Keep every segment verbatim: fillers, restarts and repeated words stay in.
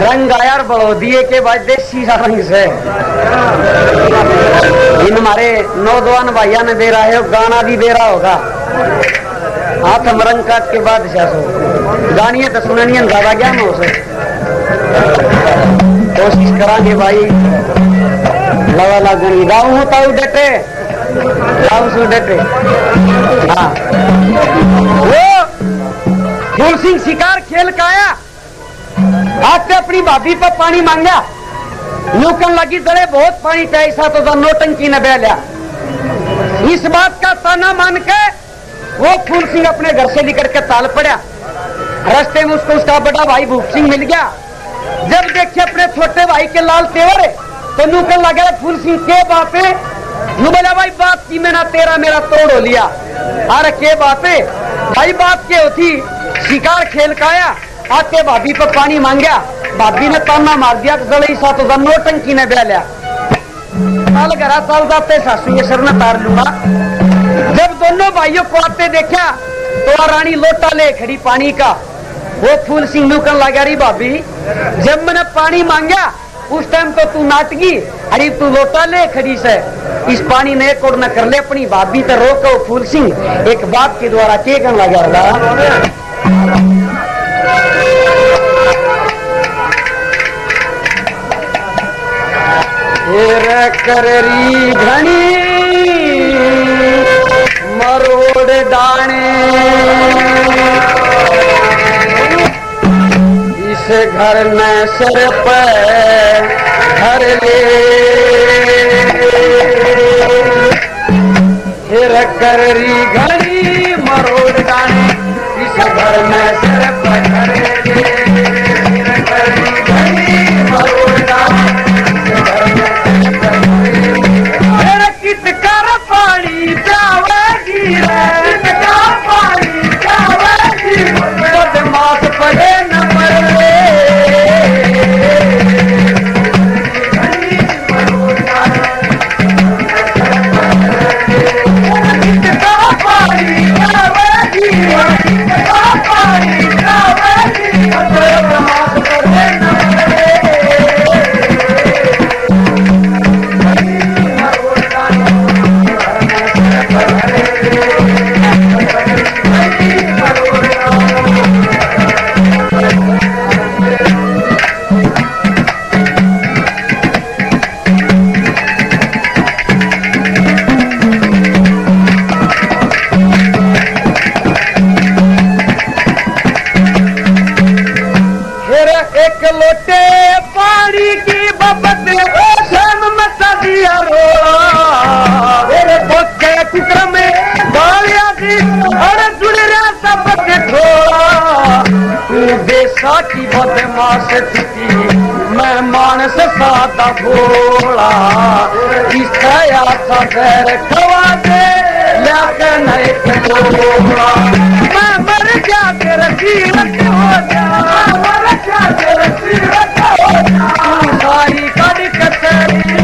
रंग आया बड़ोदिए के बाद देसी सा रंग से इन हमारे नौजवान भाइया ने दे रहा है, गाना भी दे रहा होगा। हाथ हम रंग काट के बाद गानिए तो सुननिए ज्यादा ज्ञान हो सके, कोशिश करांगे भाई। लवा लगनी गाँव होता हूँ डटे, गाँव से डटे। हाँ वो फूल सिंह शिकार खेल का आया, आते अपनी भाभी पर पानी मांगा, यूकन लगी दड़े बहुत पानी ऐसा तो नोटंकी न बह लिया। इस बात का ताना मान के वो फूल सिंह अपने घर से निकल के ताल पड़ा। रास्ते में उसको उसका बड़ा भाई भूप सिंह मिल गया। जब देखे अपने छोटे भाई के लाल तेवर तो यूकन लगा फूल सिंह के बात है, यू बोला भाई बात की मैंने तेरा मेरा तोड़ हो लिया। अरे के बात है भाई, बात के होती शिकार खेल का आया, आते भाभी पर पानी मांगा, भाभी ने ताना मार दिया गले सा तो नोटंकी ने बह लिया। साल घरा साल जाते सासू ये सर न तार लूंगा। जब दोनों भाइयों को आते देखा तो रानी लोटा ले खड़ी पानी का। वो फूल सिंह लूकन लगा रही भाभी, जब मैंने पानी मांगा उस टाइम तो तू नाटगी, अरे तू लोटा ले खड़ी से, इस पानी ने एक और न कर ले अपनी भाभी तो रोको। फूल सिंह एक बाप के द्वारा के कन लगा कररी घनी मरोड़ दाने, इस घर में सर पर घर ले, फिर कररी घनी मरोड़ दाने, इस घर में सर पर घर ले, फिर कररी घनी मरोड़ दाने, पानी जावेगी पानी जावेगी बदमाश पड़े न मरे। पानी जावेगी पानी जावेगी बदमाश पड़े न मरे। लोटे पानी की बबत शाम मचा दिया रोड़ा, मेरे पोते चित्र में गालिया दी अरे जुड़ रहा सब ठोड़ा। तू बेसा की बदमाश थी, मैं मानस सादा भोला, इस आया था घर खवा दे लाके नहीं थोड़ा। मैं मर जा तेरा जीवन हो जा, मर जा तेरा जीवन हो जा, सारी कड़ी कसरी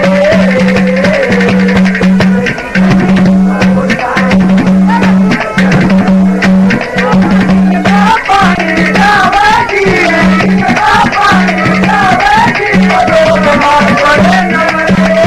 पानी जावेगी पानी जावेगी बदमाश पड़े न मरे।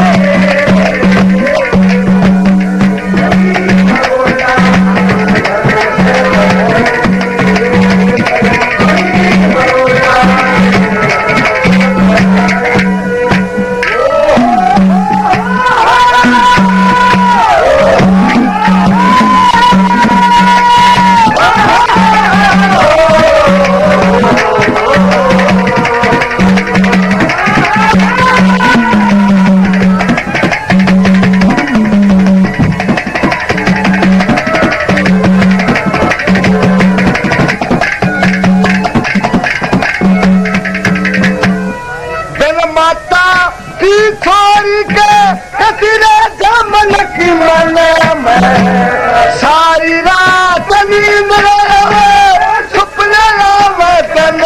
सारी रात नींद सुपने वतन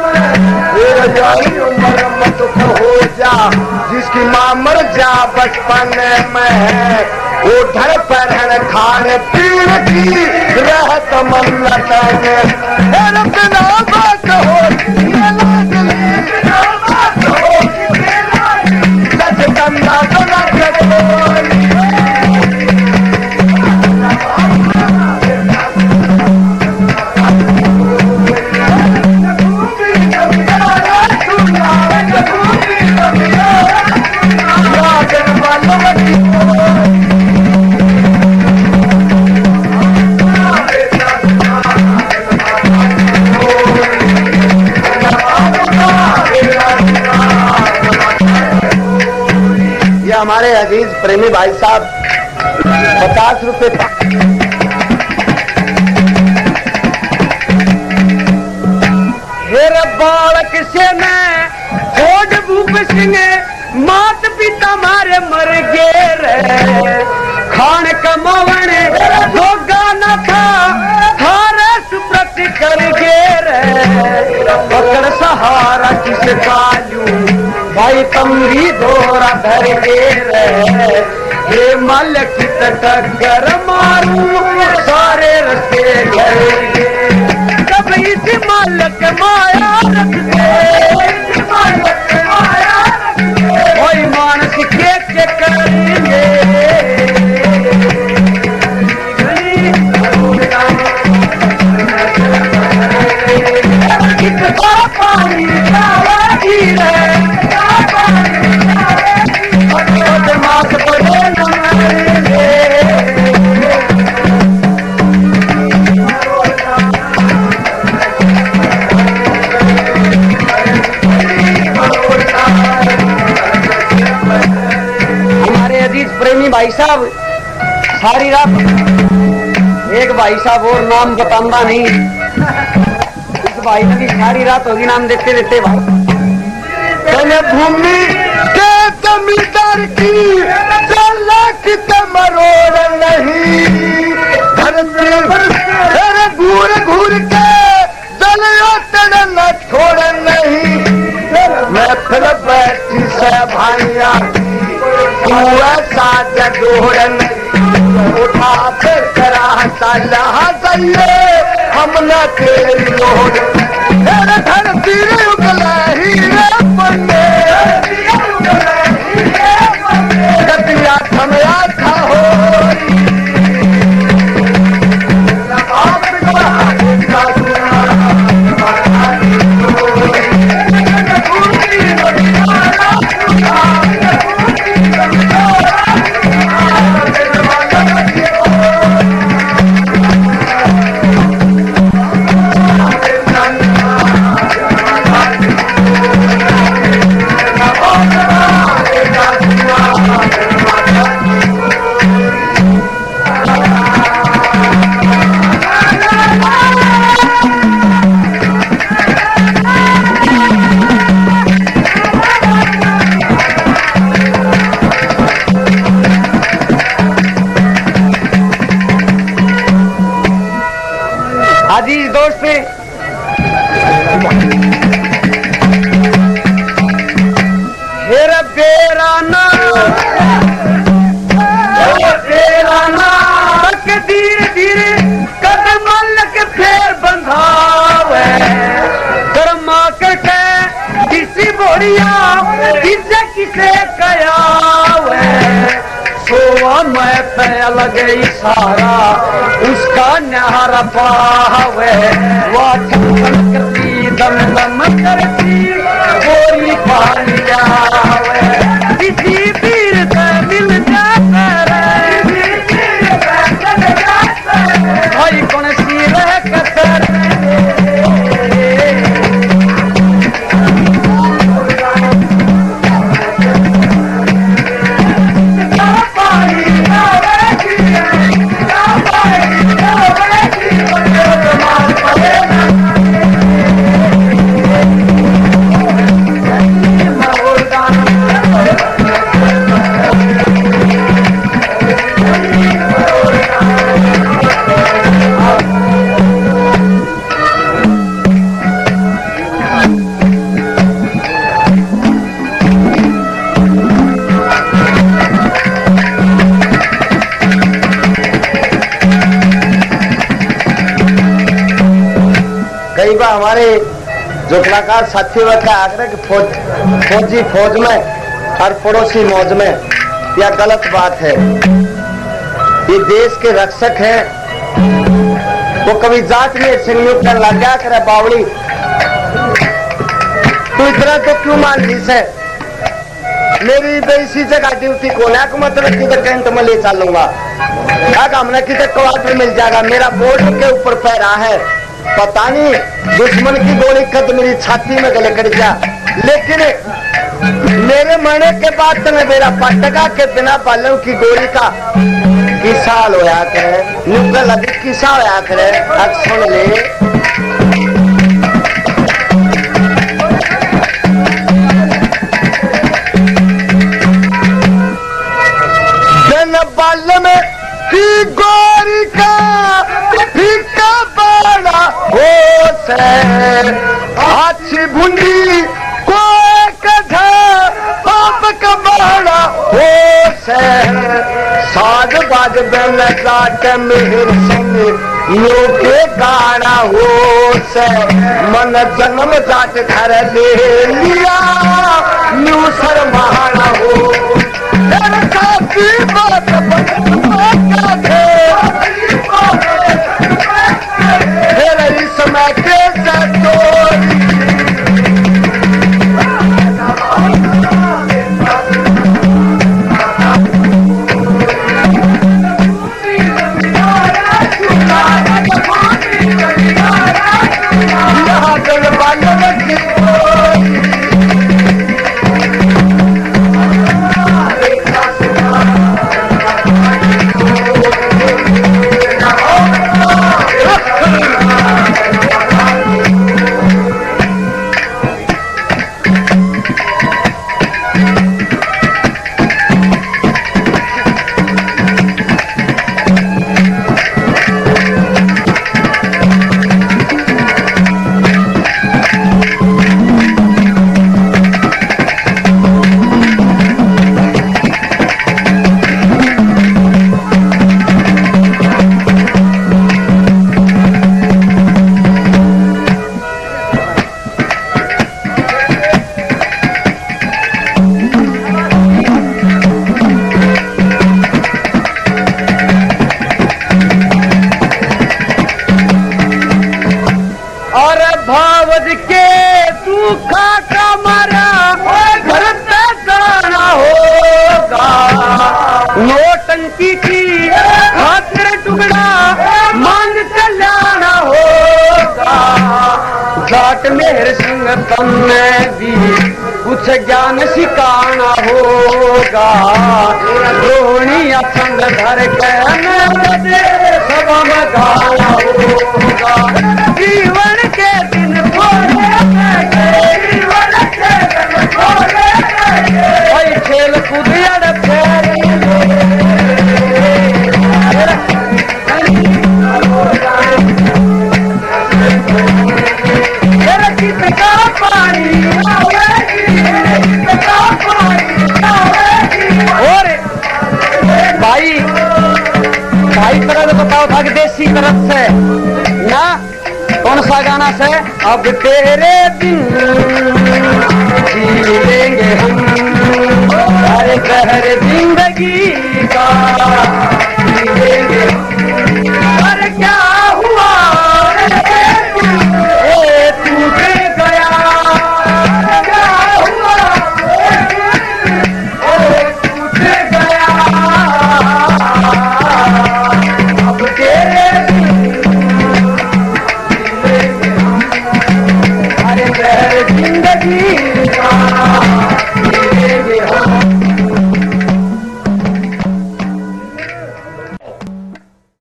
उम्र मत हो जा, जिसकी माँ मर जा बचपन में, वो ढर पहन खाने पीने की रहत मन लगन। बात हो हमारे अजीज प्रेमी भाई साहब पचास रुपए हेर बालक से मैं छोड़ भूप सिंह मात पिता मारे मर गे रे खान कमावन जोगा न था थारे सुप्रत कर गे रे पकड़ सहारा किस कालू भाई तमरी दोरा धर गे रे हे मालिक टक्कर मारू सारे रस्ते घर गे कब इस मालिक माया रखते मालिक माया कोई मानस के के करेंगे पानी प्रेमी भाई साहब सारी रात एक भाई साहब और नाम बताऊंगा नहीं, इस भाई ने भी सारी रात होगी नाम देते देते भाई भूमि के जमींदार की लाख मरोड़ नहीं धरती घूर घूर के न छोड़ नहीं मैं फिर बैठी से भाइया जगोरन उठा फिर कराता जहाँ जाइए हम न तेरी लोड तेरे धरती उगला हीरे बने गतिया थमया था हो अजीज दोस्त हेरा बेरा ना बेरा ना धीरे धीरे कदम लग फेर बंधावे कर्मा कटे किसी बोरिया किसे किसे कयावे सोवा मैं पे लगे इशारा उसका न्यारा पावे वाट करती दम दम करती गोरी पानी जावे किसी पीर से मिल जाता रे भाई कौन सी रह कसर कई बार हमारे जो कलाकार साथी वर्ग का आग्रह कि फौज फौजी फौज में और पड़ोसी मौज में, यह गलत बात है। ये देश के रक्षक हैं, वो कभी जात में संयुक्त कर लग गया करे बावड़ी तू इतना तो क्यों मान ली से मेरी इसी जगह ड्यूटी कौन है मतलब किधर कैंट में ले चलूंगा हमने किधर क्वार्टर मिल जाएगा। मेरा बॉर्डर के ऊपर पैरा है, पता नहीं दुश्मन की गोली कद मेरी छाती में गले कर जा, लेकिन मेरे मरने के बाद तुम्हें मेरा पटका के बिना बालों की गोली का किसा होया करे, नुकल अधिक किसा होया करे। अब सुन ले, बिन बाल में की गोली का फीका बड़ा हो से, अच्छी भुंडी को कथा पाप का बड़ा हो से, साज बाज बन काट मेहर संग लोके गाना हो से, मन जन्म जाट घर ले लिया न्यू शर्माना हो। की बात फिर इस समय के भावद के सूखा का मारा भरता जाना होगा, नोटंकी की खातिर टुकड़ा मांग चलाना होगा। जाट मेहर सिंह तुमने भी कुछ ज्ञान सिखाना होगा, द्रोणिया संग धर के सभा में गाना होगा। जीवन के दिन थोड़े जीवन के दिन थोड़े भाई खेल कूद भाई भाई तरह तो बताओ था कि देसी तरफ से ना कौन सा गाना से अब तेरे दिन